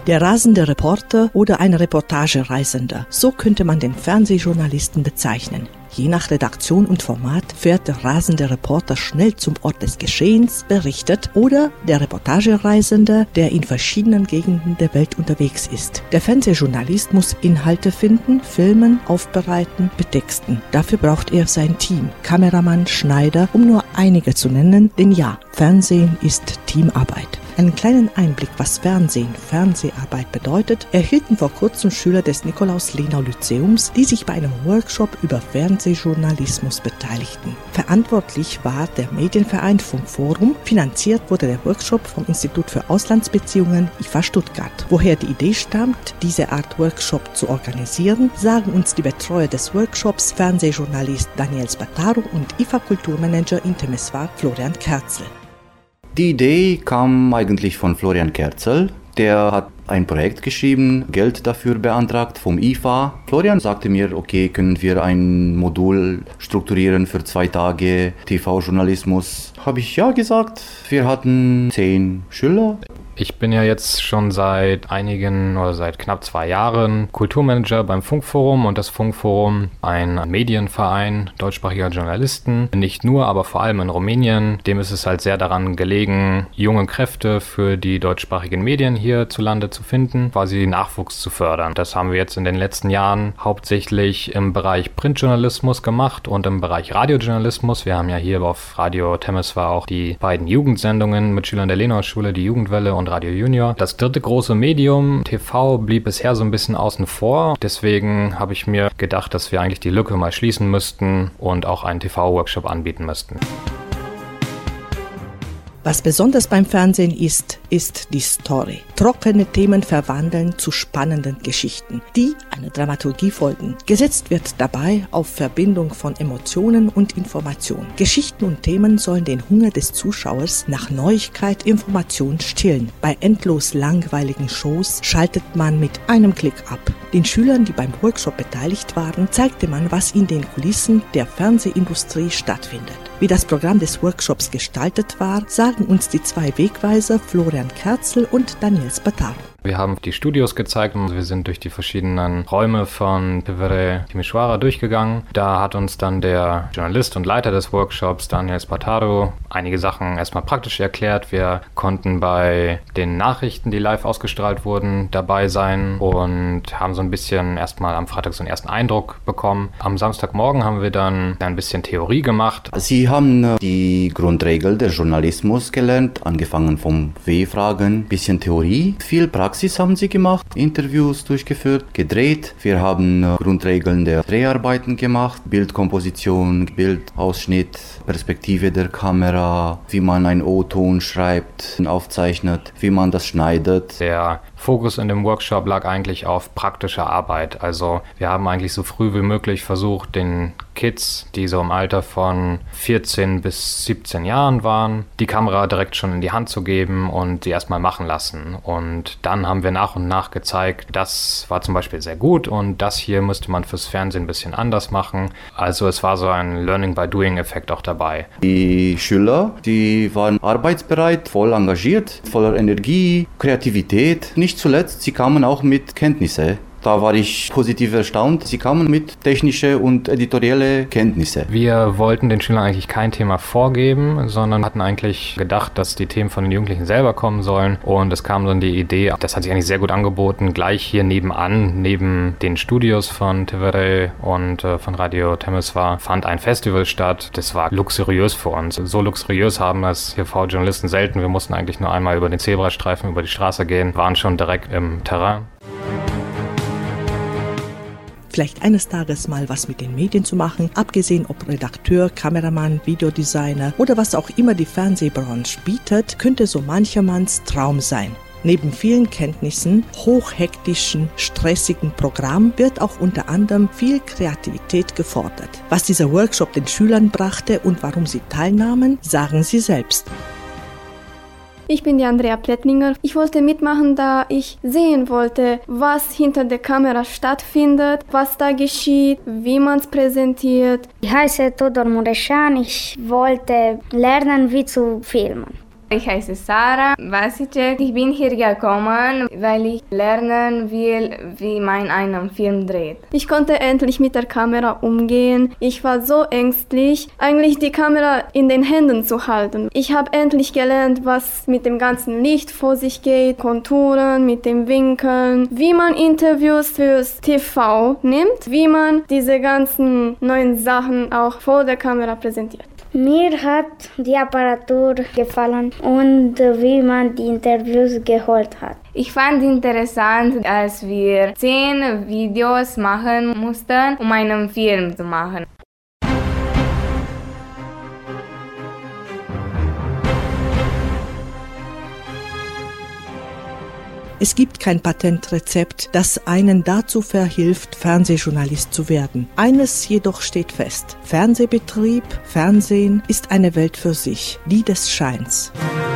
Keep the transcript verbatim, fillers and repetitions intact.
Der rasende Reporter oder ein Reportagereisender, so könnte man den Fernsehjournalisten bezeichnen. Je nach Redaktion und Format fährt der rasende Reporter schnell zum Ort des Geschehens, berichtet, oder der Reportagereisende, der in verschiedenen Gegenden der Welt unterwegs ist. Der Fernsehjournalist muss Inhalte finden, filmen, aufbereiten, betexten. Dafür braucht er sein Team, Kameramann, Schneider, um nur einige zu nennen, denn ja, Fernsehen ist Teamarbeit. Einen kleinen Einblick, was Fernsehen, Fernseharbeit bedeutet, erhielten vor kurzem Schüler des Nikolaus-Lenau-Lyzeums, die sich bei einem Workshop über Fernsehjournalismus beteiligten. Verantwortlich war der Medienverein Funkforum, finanziert wurde der Workshop vom Institut für Auslandsbeziehungen I F A Stuttgart. Woher die Idee stammt, diese Art Workshop zu organisieren, sagen uns die Betreuer des Workshops, Fernsehjournalist Daniel Spataro und I F A-Kulturmanager in Temeswar Florian Kerzel. Die Idee kam eigentlich von Florian Kerzel. Der hat ein Projekt geschrieben, Geld dafür beantragt vom I F A. Florian sagte mir, okay, können wir ein Modul strukturieren für zwei Tage T V-Journalismus? Habe ich ja gesagt. Wir hatten zehn Schüler. Ich bin ja jetzt schon seit einigen oder seit knapp zwei Jahren Kulturmanager beim Funkforum, und das Funkforum, ein Medienverein deutschsprachiger Journalisten, nicht nur, aber vor allem in Rumänien. Dem ist es halt sehr daran gelegen, junge Kräfte für die deutschsprachigen Medien hierzulande zu finden, quasi Nachwuchs zu fördern. Das haben wir jetzt in den letzten Jahren hauptsächlich im Bereich Printjournalismus gemacht und im Bereich Radiojournalismus. Wir haben ja hier auf Radio Temeswar auch die beiden Jugendsendungen mit Schülern der Lenau-Schule, die Jugendwelle und Radio Junior. Das dritte große Medium, T V, blieb bisher so ein bisschen außen vor. Deswegen habe ich mir gedacht, dass wir eigentlich die Lücke mal schließen müssten und auch einen T V-Workshop anbieten müssten. Was besonders beim Fernsehen ist, ist die Story. Trockene Themen verwandeln zu spannenden Geschichten, die einer Dramaturgie folgen. Gesetzt wird dabei auf Verbindung von Emotionen und Information. Geschichten und Themen sollen den Hunger des Zuschauers nach Neuigkeit, Information stillen. Bei endlos langweiligen Shows schaltet man mit einem Klick ab. Den Schülern, die beim Workshop beteiligt waren, zeigte man, was in den Kulissen der Fernsehindustrie stattfindet. Wie das Programm des Workshops gestaltet war, sagen uns die zwei Wegweiser Florian Kerzel und Daniel Spataro. Wir haben die Studios gezeigt und wir sind durch die verschiedenen Räume von T V R Timișoara durchgegangen. Da hat uns dann der Journalist und Leiter des Workshops, Daniel Spataro, einige Sachen erstmal praktisch erklärt. Wir konnten bei den Nachrichten, die live ausgestrahlt wurden, dabei sein und haben so ein bisschen erstmal am Freitag so einen ersten Eindruck bekommen. Am Samstagmorgen haben wir dann ein bisschen Theorie gemacht. Sie haben die Grundregeln des Journalismus gelernt, angefangen vom W-Fragen, bisschen Theorie, viel Praxis. Praxis haben sie gemacht, Interviews durchgeführt, gedreht. Wir haben äh, Grundregeln der Dreharbeiten gemacht, Bildkomposition, Bildausschnitt, Perspektive der Kamera, wie man einen O-Ton schreibt, aufzeichnet, wie man das schneidet. Der Fokus in dem Workshop lag eigentlich auf praktischer Arbeit. Also wir haben eigentlich so früh wie möglich versucht, den Kids, die so im Alter von vierzehn bis siebzehn Jahren waren, die Kamera direkt schon in die Hand zu geben und sie erstmal machen lassen. Und dann haben wir nach und nach gezeigt, das war zum Beispiel sehr gut und das hier müsste man fürs Fernsehen ein bisschen anders machen. Also es war so ein Learning-by-Doing-Effekt auch dabei. Die Schüler, die waren arbeitsbereit, voll engagiert, voller Energie, Kreativität. Nicht zuletzt, sie kamen auch mit Kenntnisse. Da war ich positiv erstaunt. Sie kamen mit technische und editorielle Kenntnisse. Wir wollten den Schülern eigentlich kein Thema vorgeben, sondern hatten eigentlich gedacht, dass die Themen von den Jugendlichen selber kommen sollen. Und es kam dann die Idee, das hat sich eigentlich sehr gut angeboten, gleich hier nebenan, neben den Studios von T V R und äh, von Radio Temeswar, fand ein Festival statt. Das war luxuriös für uns. So luxuriös haben das T V-Journalisten selten. Wir mussten eigentlich nur einmal über den Zebrastreifen, über die Straße gehen, waren schon direkt im Terrain. Vielleicht eines Tages mal was mit den Medien zu machen, abgesehen ob Redakteur, Kameramann, Videodesigner oder was auch immer die Fernsehbranche bietet, könnte so manchermanns Traum sein. Neben vielen Kenntnissen, hochhektischen, stressigen Programm wird auch unter anderem viel Kreativität gefordert. Was dieser Workshop den Schülern brachte und warum sie teilnahmen, sagen sie selbst. Ich bin die Andrea Plättlinger. Ich wollte mitmachen, da ich sehen wollte, was hinter der Kamera stattfindet, was da geschieht, wie man es präsentiert. Ich heiße Tudor Mureșan. Ich wollte lernen, wie zu filmen. Ich heiße Sarah Vasicek. Ich bin hier gekommen, weil ich lernen will, wie man einen Film dreht. Ich konnte endlich mit der Kamera umgehen. Ich war so ängstlich, eigentlich die Kamera in den Händen zu halten. Ich habe endlich gelernt, was mit dem ganzen Licht vor sich geht, Konturen, mit den Winkeln, wie man Interviews fürs T V nimmt, wie man diese ganzen neuen Sachen auch vor der Kamera präsentiert. Mir hat die Apparatur gefallen und wie man die Interviews geholt hat. Ich fand interessant, als wir zehn Videos machen mussten, um einen Film zu machen. Es gibt kein Patentrezept, das einen dazu verhilft, Fernsehjournalist zu werden. Eines jedoch steht fest: Fernsehbetrieb, Fernsehen ist eine Welt für sich, die des Scheins.